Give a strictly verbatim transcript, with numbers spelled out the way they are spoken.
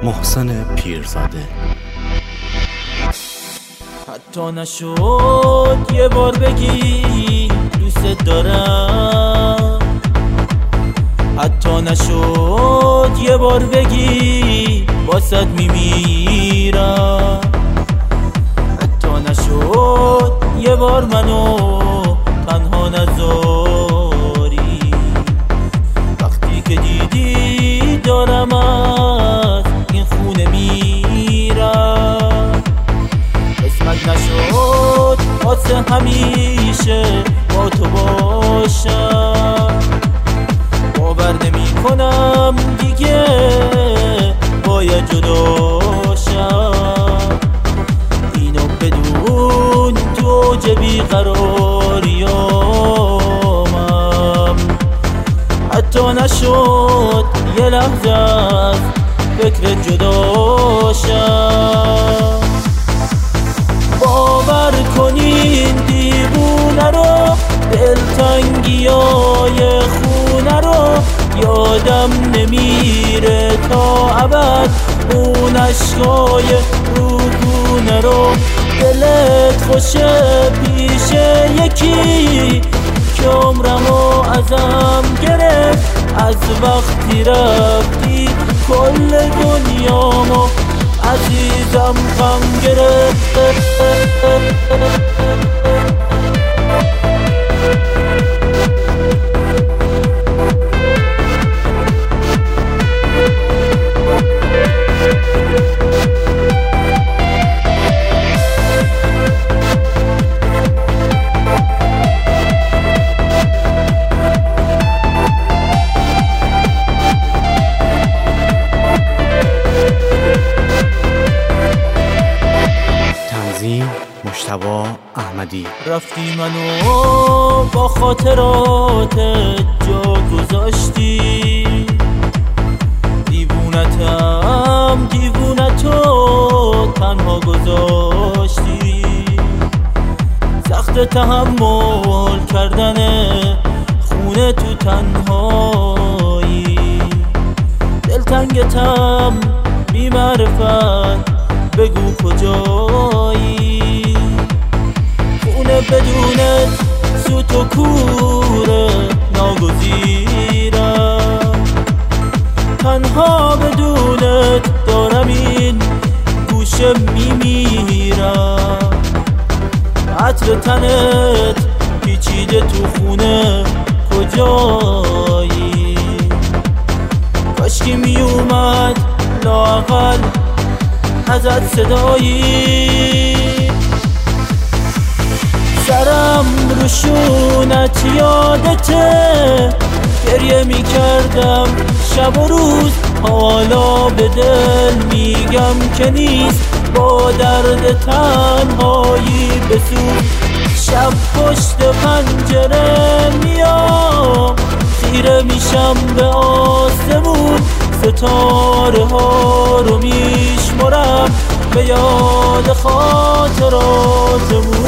محسن پیرزاده. حتی نشد یه بار بگی دوست دارم، حتی نشد یه بار بگی واسد میمیرم، حتی نشد یه بار منو تنها نذاری. وقتی که دیدی دارم از این خونه میرم، قسمت نشد واسه همیشه با تو باشم. باور نمی کنم دیگه باید جداشم، اینو بدون تو اوج بیقراریامم. حتی نشد یه لحظه از فکر جداشم. باور کنین دیوونه رو، دلتنگیای خونه رو یادم نمیره تا ابد. اون عشقای روگونه رو دلت خوشه پیش یکی که عمرمو ازم گرفت. از وقتی رفتی کل دنیامو عزیزم غم گرفت. مجتبی احمدی. رفتی منو با خاطرات جا گذاشتی، دیوونتم دیوونتو تنها گذاشتی. سخت تحمل کردن خونه تو تنهایی، دلتنگتم بی معرفت بگو کجایی. خونه بدونت سوت و کوره ناگزیرم، تنها بدونت دارم این گوشه میمیرم. عطر تنت پیچیده تو خونه کجایی، کاشکی میومد لااقل ازت صدایی. سرم روشونت یادته، گریه میکردم شب و روز. حالا به دل میگم که نیست، با درد تنهایی بسوز. شب پشت پنجره میام، خیره میشم به آسمون. ستاره ها رو میشمرم به یاد خاطراتمون.